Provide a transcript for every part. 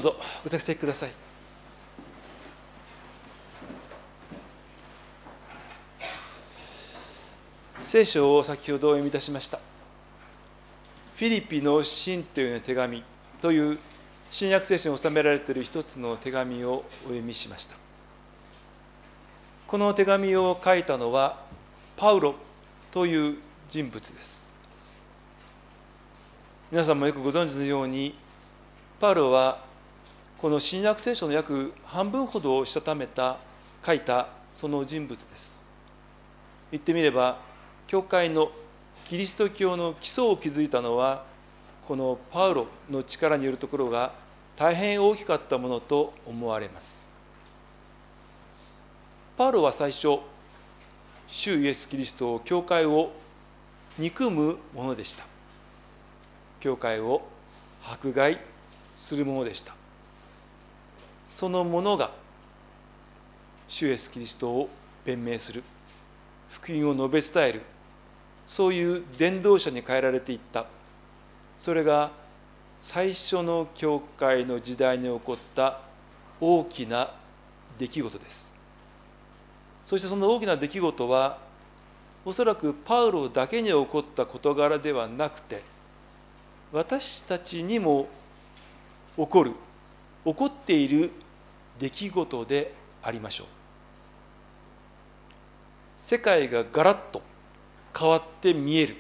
ぞご着席ください。聖書を先ほどお読みいたしました。フィリピの信という手紙という新約聖書に収められている一つの手紙をお読みしました。この手紙を書いたのはパウロという人物です。皆さんもよくご存知のように、パウロはこの新約聖書の約半分ほどをしたためた書いたその人物です。言ってみれば、教会のキリスト教の基礎を築いたのはこのパウロの力によるところが大変大きかったものと思われます。パウロは最初、主イエス・キリストを教会を憎むものでした。教会を迫害するものでした。そのものが主イエス・キリストを弁明する、福音を述べ伝える、そういう伝道者に変えられていった。それが最初の教会の時代に起こった大きな出来事です。そしてその大きな出来事は、おそらくパウロだけに起こった事柄ではなくて、私たちにも起こっている出来事でありましょう。世界がガラッと変わって見える。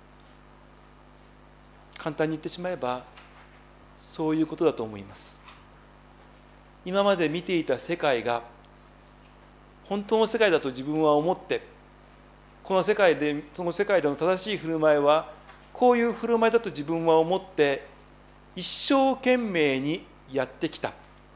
簡単に言ってしまえばそういうことだと思います。今まで見ていた世界が本当の世界だと自分は思って、その世界での正しい振る舞いはこういう振る舞いだと自分は思って一生懸命にやってきた。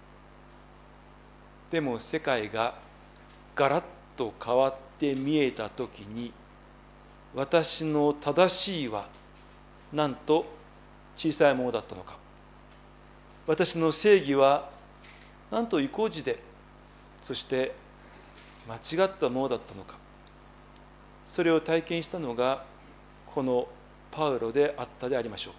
でも世界がガラッと変わって見えたときに、私の正しいはなんと小さいものだったのか、私の正義はなんと意固地で、そして間違ったものだったのか、それを体験したのがこのパウロであったでありましょう。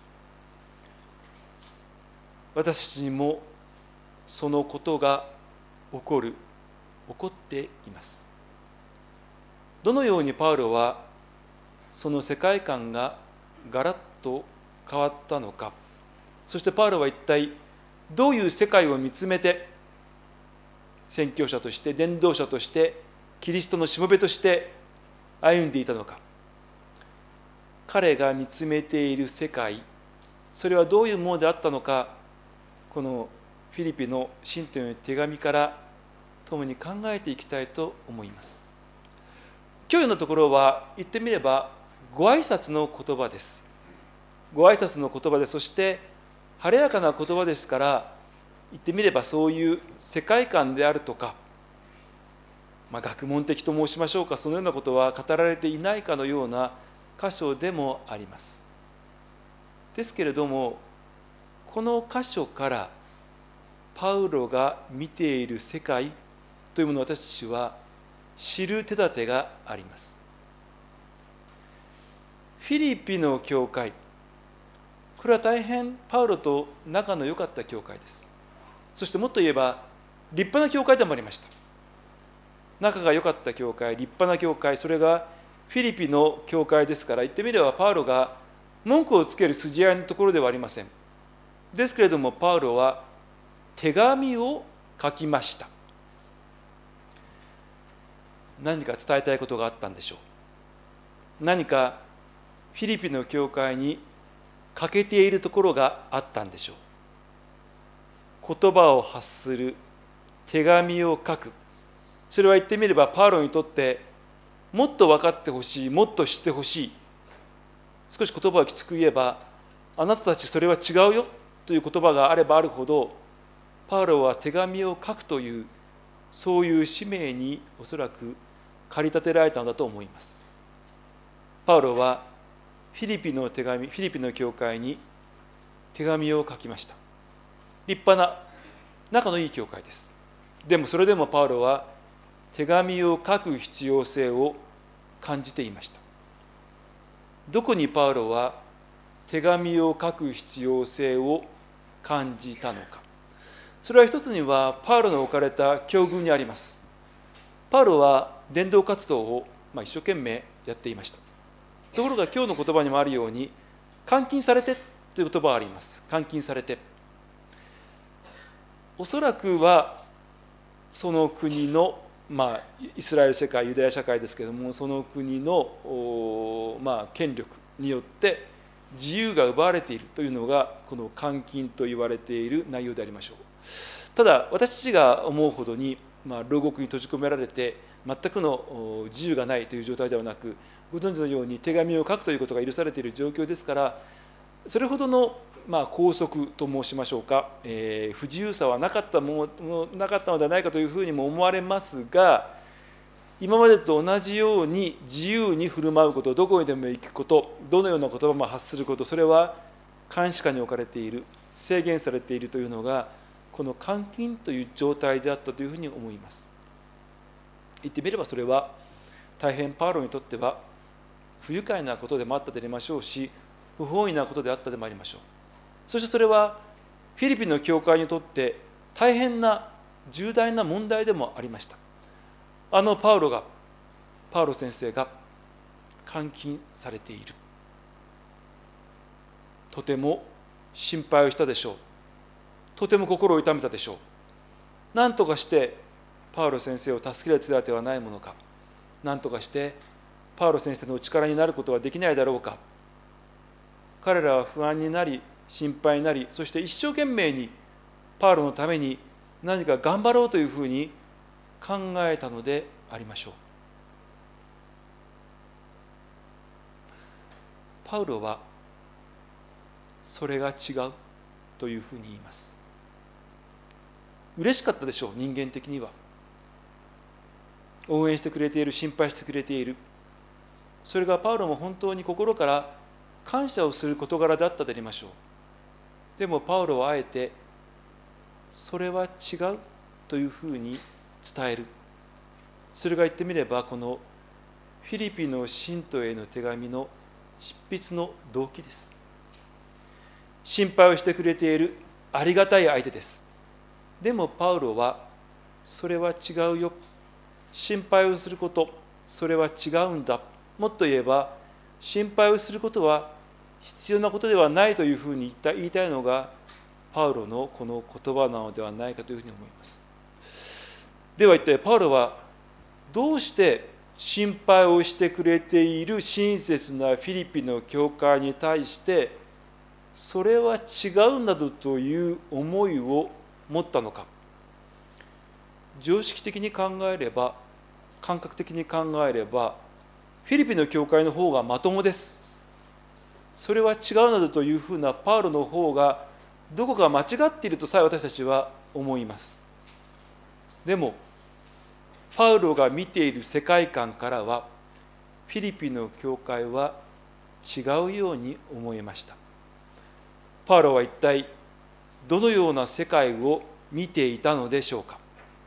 私たちにもそのことが起こっています。どのようにパウロはその世界観がガラッと変わったのか、そしてパウロは一体どういう世界を見つめて宣教者として伝道者としてキリストのしもべとして歩んでいたのか。彼が見つめている世界、それはどういうものであったのか、このフィリピの信徒への手紙から共に考えていきたいと思います。今日のところは言ってみればご挨拶の言葉です。ご挨拶の言葉で、そして晴れやかな言葉ですから、言ってみればそういう世界観であるとか、学問的と申しましょうか、そのようなことは語られていないかのような箇所でもあります。ですけれども、この箇所からパウロが見ている世界というものを私たちは知る手立てがあります。フィリピの教会、これは大変パウロと仲の良かった教会です。そしてもっと言えば立派な教会でもありました。仲が良かった教会、立派な教会、それがフィリピの教会ですから、言ってみればパウロが文句をつける筋合いのところではありません。ですけれども、パウロは手紙を書きました。何か伝えたいことがあったんでしょう。何かフィリピの教会に欠けているところがあったんでしょう。言葉を発する、手紙を書く、それは言ってみればパウロにとってもっと分かってほしい、もっと知ってほしい。少し言葉をきつく言えば、あなたたちそれは違うよという言葉があればあるほど、パウロは手紙を書くという、そういう使命におそらく駆り立てられたのだと思います。パウロはフィリピの教会に手紙を書きました。立派な仲のいい教会です。でもそれでもパウロは手紙を書く必要性を感じていました。どこにパウロは手紙を書く必要性を感じたのか。 それは一つにはパウロの置かれた境遇にあります。パウロは伝道活動を一生懸命やっていました。ところが今日の言葉にもあるように、監禁されてという言葉があります。監禁されて、おそらくはその国の、イスラエル社会、ユダヤ社会ですけれども、その国の、権力によって自由が奪われているというのがこの監禁と言われている内容でありましょう。ただ私たちが思うほどに、牢獄に閉じ込められて全くの自由がないという状態ではなく、ご存知のように手紙を書くということが許されている状況ですから、それほどの拘束と申しましょうか、不自由さはなかったのではないかというふうにも思われますが、今までと同じように自由に振る舞うこと、どこにでも行くこと、どのような言葉も発すること、それは監視下に置かれている、制限されているというのがこの監禁という状態であったというふうに思います。言ってみればそれは大変パウロにとっては不愉快なことでもあったでありましょうし、不本意なことであったでもありましょう。そしてそれはフィリピンの教会にとって大変な重大な問題でもありました。パウロ先生が監禁されている。とても心配をしたでしょう。とても心を痛めたでしょう。何とかしてパウロ先生を助ける手立てはないものか。何とかしてパウロ先生のお力になることはできないだろうか。彼らは不安になり、心配になり、そして一生懸命にパウロのために何か頑張ろうというふうに考えたのでありましょう。パウロはそれが違うというふうに言います。嬉しかったでしょう、人間的には。応援してくれている、心配してくれている。それがパウロも本当に心から感謝をする事柄であったでありましょう。でもパウロはあえてそれは違うというふうに伝える。それが言ってみればこのフィリピンの信徒への手紙の執筆の動機です。心配をしてくれているありがたい相手です。でもパウロはそれは違うよ。心配をすること、それは違うんだ。もっと言えば心配をすることは必要なことではないというふうに言いたいのがパウロのこの言葉なのではないかというふうに思います。では一体パウロはどうして心配をしてくれている親切なフィリピンの教会に対してそれは違うなどという思いを持ったのか。常識的に考えれば、感覚的に考えればフィリピンの教会の方がまともです。それは違うなどというふうなパウロの方がどこか間違っているとさえ私たちは思います。でもパウロが見ている世界観からはフィリピンの教会は違うように思えました。パウロは一体どのような世界を見ていたのでしょうか。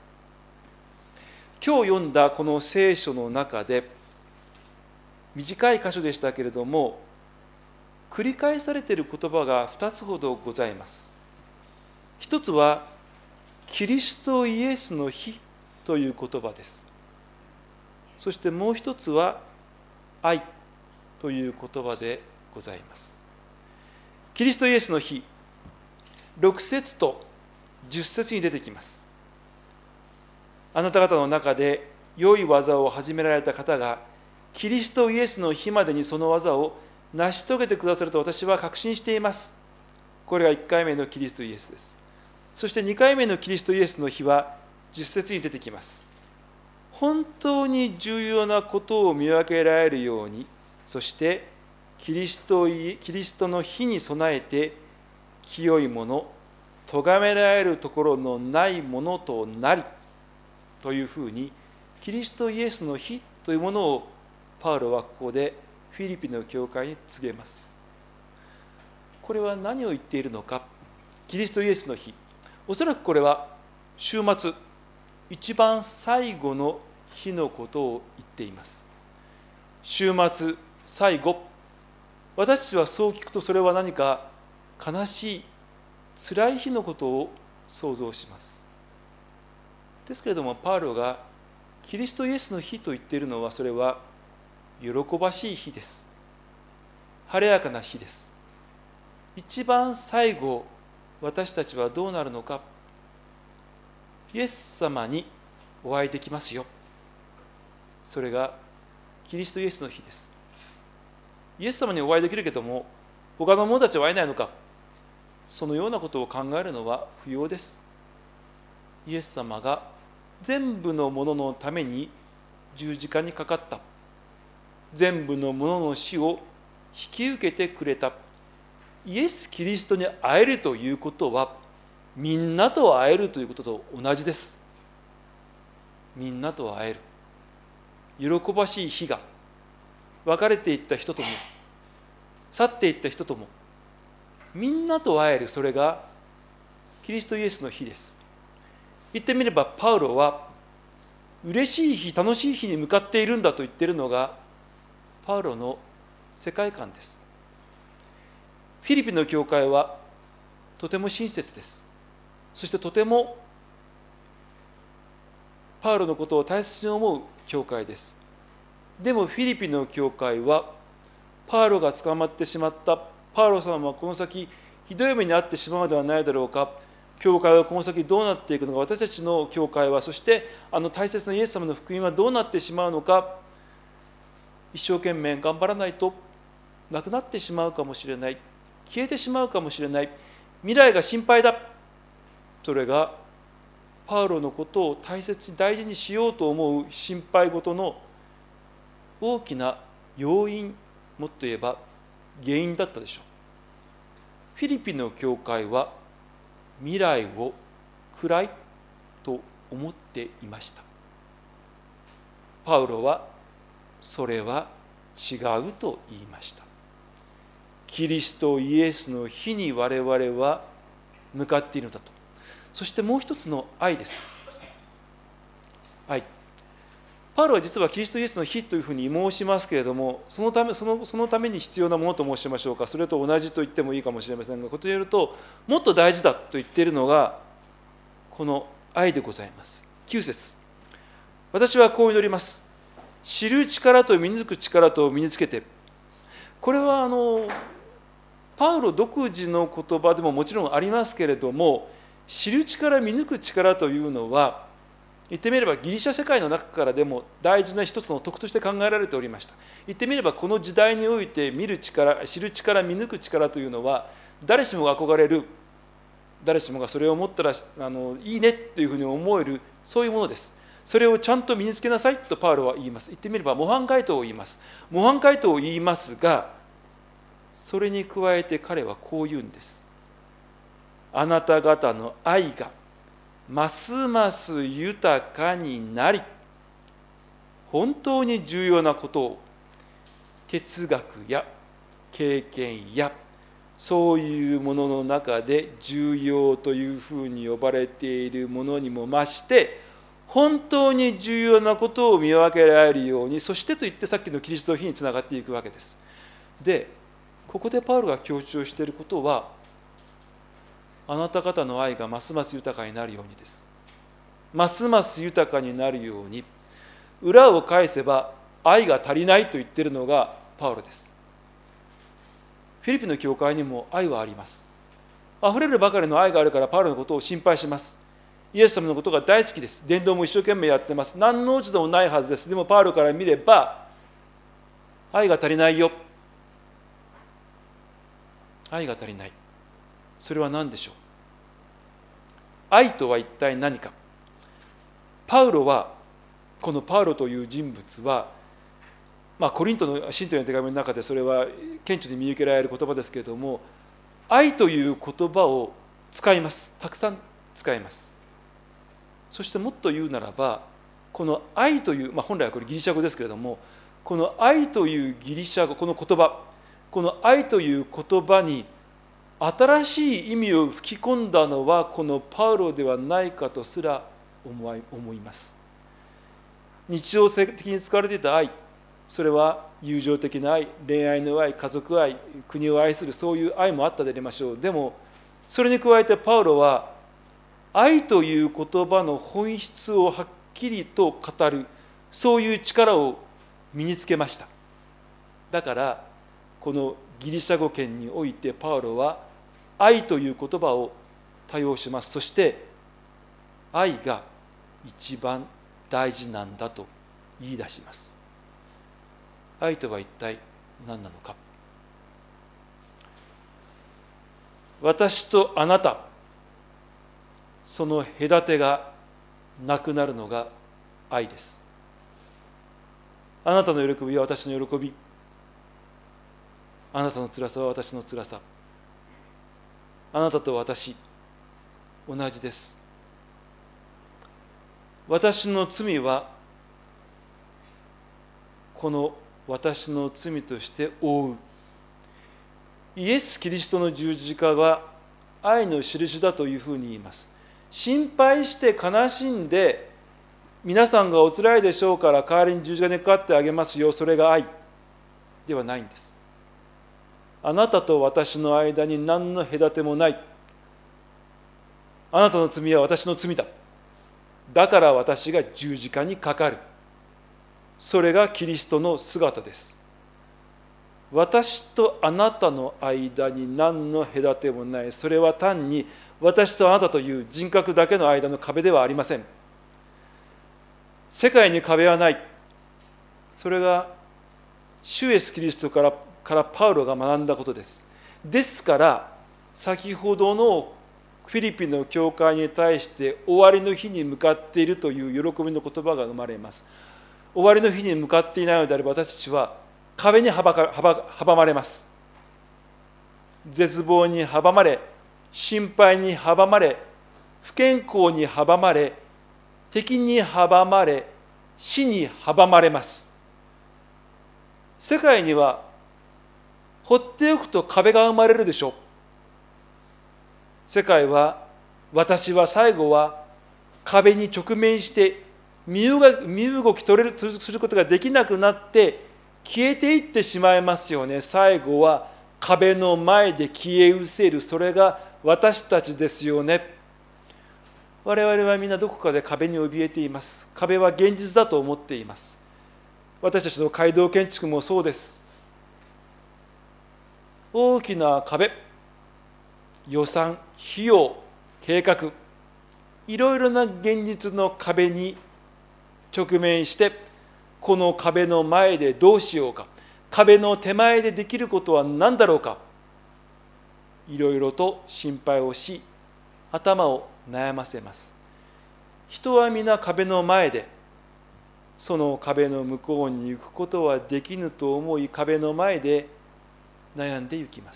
今日読んだこの聖書の中で短い箇所でしたけれども繰り返されている言葉が2つほどございます。一つはキリストイエスの日という言葉です。そしてもう一つは愛という言葉でございます。キリストイエスの日、6節と10節に出てきます。あなた方の中で良い技を始められた方がキリストイエスの日までにその技を成し遂げてくださると私は確信しています。これが1回目のキリストイエスです。そして2回目のキリストイエスの日は10節に出てきます。本当に重要なことを見分けられるように、そしてキリストの日に備えて清いもの、咎められるところのないものとなりというふうにキリストイエスの日というものをパウロはここでフィリピンの教会に告げます。これは何を言っているのか。キリストイエスの日、おそらくこれは週末一番最後の日のことを言っています。週末最後、私たちはそう聞くとそれは何か悲しい辛い日のことを想像します。ですけれども、パウロがキリストイエスの日と言っているのは、それは喜ばしい日です。晴れやかな日です。一番最後、私たちはどうなるのか。イエス様にお会いできますよ。それがキリストイエスの日です。イエス様にお会いできるけども、他の者たちは会えないのか。そのようなことを考えるのは不要です。イエス様が全部のもののために十字架にかかった。全部のものの死を引き受けてくれた。イエス・キリストに会えるということは、みんなと会えるということと同じです。みんなと会える。喜ばしい日が、別れていった人とも、去っていった人とも、みんなと会える、それがキリストイエスの日です。言ってみれば、パウロは嬉しい日、楽しい日に向かっているんだと言っているのがパウロの世界観です。フィリピンの教会はとても親切です。そしてとてもパウロのことを大切に思う教会です。でもフィリピンの教会は、パウロが捕まってしまった、パウロさんはこの先ひどい目に遭ってしまうのではないだろうか、教会はこの先どうなっていくのか、私たちの教会は、そして大切なイエス様の福音はどうなってしまうのか、一生懸命頑張らないとなくなってしまうかもしれない、消えてしまうかもしれない、未来が心配だ。それがパウロのことを大切に大事にしようと思う心配事の大きな要因、もっと言えば原因だったでしょう。フィリピンの教会は未来を暗いと思っていました。パウロはそれは違うと言いました。キリストイエスの日に我々は向かっているのだと。そしてもう一つの愛です。愛。パウロは実はキリストイエスの日というふうに申しますけれども、そのために必要なものと申しましょうか、それと同じと言ってもいいかもしれませんが、ことによるともっと大事だと言っているのがこの愛でございます。9節。私はこう祈ります。知る力と見抜く力と身につけて。これはパウロ独自の言葉でももちろんありますけれども、知る力見抜く力というのは、言ってみればギリシャ世界の中からでも大事な一つの徳として考えられておりました。言ってみればこの時代において見る力、知る力、見抜く力というのは、誰しもが憧れる、誰しもがそれを持ったらいいねっていうふうに思える、そういうものです。それをちゃんと身につけなさいとパウロは言います。言ってみれば模範解答を言います。模範解答を言いますが、それに加えて彼はこう言うんです。あなた方の愛がますます豊かになり、本当に重要なことを哲学や経験やそういうものの中で重要というふうに呼ばれているものにも増して、本当に重要なことを見分けられるように、そしてと言ってさっきのキリストの日につながっていくわけです。で、ここでパウロが強調していることは、あなた方の愛がますます豊かになるようにです。ますます豊かになるように。裏を返せば愛が足りないと言っているのがパウロです。フィリピンの教会にも愛はあります。あふれるばかりの愛があるからパウロのことを心配します。イエス様のことが大好きです。伝道も一生懸命やってます。何の落ち度もないはずです。でもパウロから見れば愛が足りないよ。愛が足りない。それは何でしょう。愛とは一体何か。パウロは、このパウロという人物は、コリントの信徒への手紙の中でそれは顕著に見受けられる言葉ですけれども、愛という言葉を使います。たくさん使います。そしてもっと言うならば、この愛という、本来はこれギリシャ語ですけれども、この愛というギリシャ語、この言葉、この愛という言葉に新しい意味を吹き込んだのはこのパウロではないかとすら思います。日常的に使われていた愛、それは友情的な愛、恋愛の愛、家族愛、国を愛するそういう愛もあったでありましょう。でもそれに加えてパウロは愛という言葉の本質をはっきりと語る、そういう力を身につけました。だからこのギリシャ語圏においてパウロは愛という言葉を多用します。そして愛が一番大事なんだと言い出します。愛とは一体何なのか。私とあなた、その隔てがなくなるのが愛です。あなたの喜びは私の喜び、あなたの辛さは私の辛さ、あなたと私同じです。私の罪はこの私の罪として負う。イエス・キリストの十字架は愛の印だというふうに言います。心配して悲しんで皆さんがおつらいでしょうから代わりに十字架にかかってあげますよ、それが愛ではないんです。あなたと私の間に何の隔てもない。あなたの罪は私の罪だ。だから私が十字架にかかる。それがキリストの姿です。私とあなたの間に何の隔てもない。それは単に私とあなたという人格だけの間の壁ではありません。世界に壁はない。それが主イエスキリストからパウロが学んだことです。ですから先ほどのフィリピンの教会に対して終わりの日に向かっているという喜びの言葉が生まれます。終わりの日に向かっていないのであれば私たちは壁に阻まれます。絶望に阻まれ、心配に阻まれ、不健康に阻まれ、敵に阻まれ、死に阻まれます。世界には放っておくと壁が生まれるでしょう。世界は、私は最後は壁に直面して身動き取れるすることができなくなって消えていってしまいますよね。最後は壁の前で消え失せる。それが私たちですよね。我々はみんなどこかで壁に怯えています。壁は現実だと思っています。私たちの街道建築もそうです。大きな壁、予算、費用、計画、いろいろな現実の壁に直面して、この壁の前でどうしようか、壁の手前でできることは何だろうか、いろいろと心配をし、頭を悩ませます。人は皆壁の前で、その壁の向こうに行くことはできぬと思い、壁の前で悩んで行きます。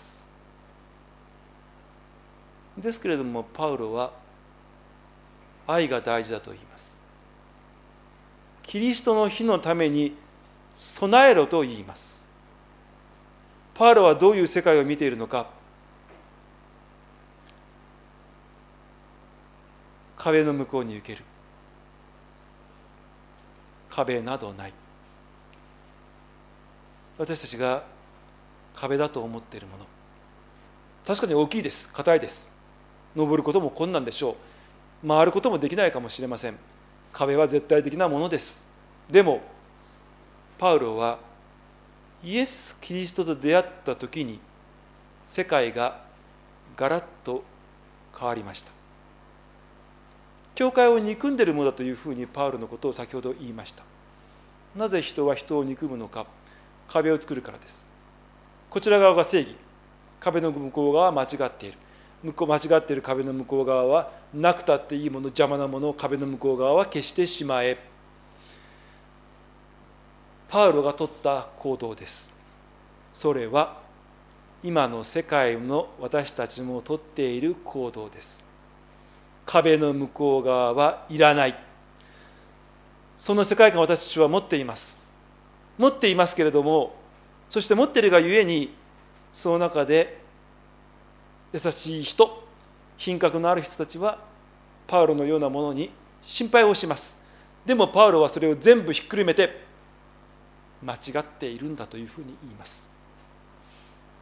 ですけれどもパウロは愛が大事だと言います。キリストの日のために備えろと言います。パウロはどういう世界を見ているのか。壁の向こうに行ける。壁などない。私たちが壁だと思っているもの、確かに大きいです。硬いです。登ることも困難でしょう。回ることもできないかもしれません。壁は絶対的なものです。でもパウロはイエス・キリストと出会った時に世界がガラッと変わりました。教会を憎んでいるものだというふうにパウロのことを先ほど言いました。なぜ人は人を憎むのか。壁を作るからです。こちら側が正義、壁の向こう側は間違っている。間違っている壁の向こう側はなくたっていいもの、邪魔なものを壁の向こう側は消してしまえ。パウロが取った行動です。それは今の世界の私たちも取っている行動です。壁の向こう側はいらない。その世界観を私たちは持っています。持っていますけれども、そして持っているがゆえに、その中で優しい人、品格のある人たちはパウロのようなものに心配をします。でもパウロはそれを全部ひっくるめて間違っているんだというふうに言います。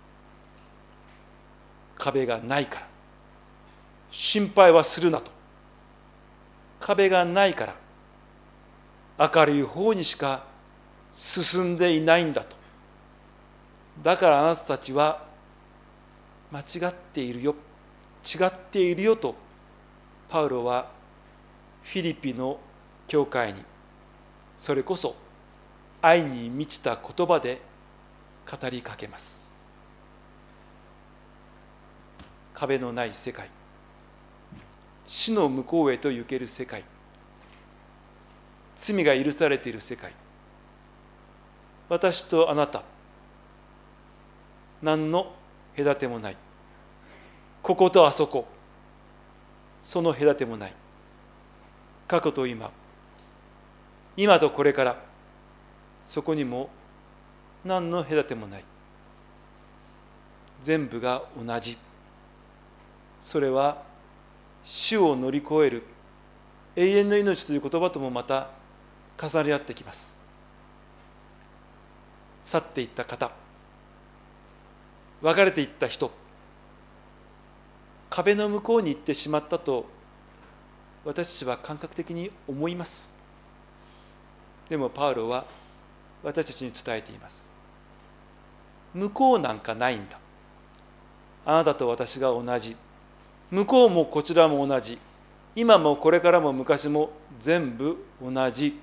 壁がないから心配はするなと。 壁がないから明るい方にしか進んでいないんだと。だからあなたたちは間違っているよ、違っているよとパウロはフィリピの教会にそれこそ愛に満ちた言葉で語りかけます。壁のない世界、死の向こうへと行ける世界、罪が許されている世界、私とあなた何の隔てもない、こことあそこその隔てもない、過去と今、今とこれから、そこにも何の隔てもない、全部が同じ。それは死を乗り越える永遠の命という言葉ともまた重なり合ってきます。去っていった方、別れていった人、壁の向こうに行ってしまったと私たちは感覚的に思います。でもパウロは私たちに伝えています。向こうなんかないんだ。あなたと私が同じ。向こうもこちらも同じ。今もこれからも昔も全部同じ。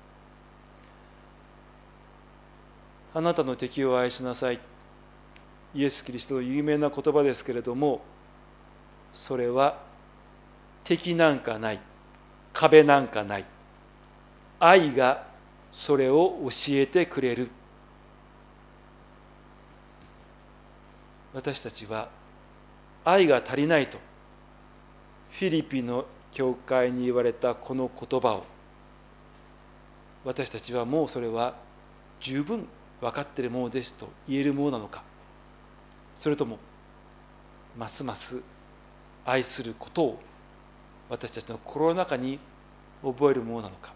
あなたの敵を愛しなさい。イエス・キリストの有名な言葉ですけれども、それは敵なんかない、壁なんかない、愛がそれを教えてくれる。私たちは愛が足りないとフィリピの教会に言われたこの言葉を、私たちはもうそれは十分分かっているものですと言えるものなのか、それともますます愛することを私たちの心の中に覚えるものなのか。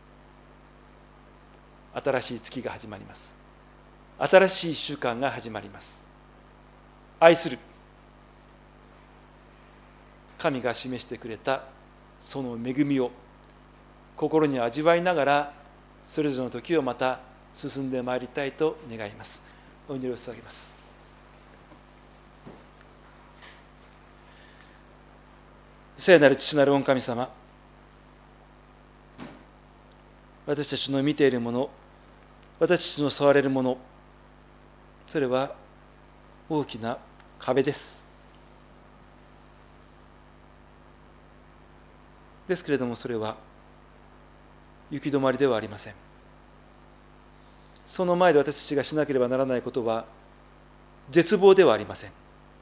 新しい月が始まります。新しい1週間が始まります。愛する神が示してくれたその恵みを心に味わいながら、それぞれの時をまた進んでまいりたいと願います。お祈りを捧げます。聖なる父なる御神様、私たちの見ているもの、私たちの触れるもの、それは大きな壁です。ですけれども、それは行き止まりではありません。その前で私たちがしなければならないことは絶望ではありません。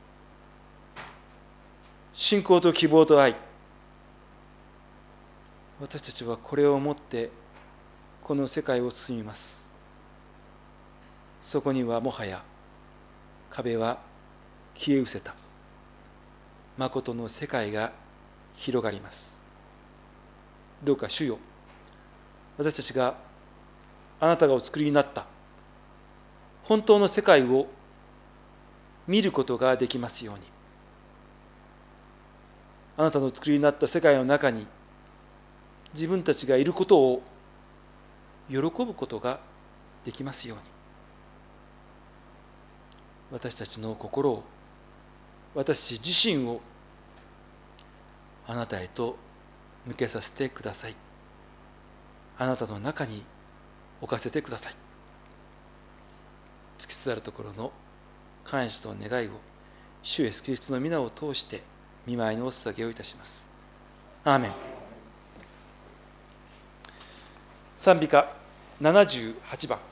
信仰と希望と愛、私たちはこれをもってこの世界を進みます。そこにはもはや壁は消え失せた誠の世界が広がります。どうか主よ、私たちがあなたがお作りになった本当の世界を見ることができますように。あなたのお作りになった世界の中に自分たちがいることを喜ぶことができますように。私たちの心を、私自身をあなたへと向けさせてください。あなたの中に置かせてください。尽きつつあるところの感謝と願いを主イエスキリストの皆を通して御前にお捧げをいたします。アーメン。賛美歌78番。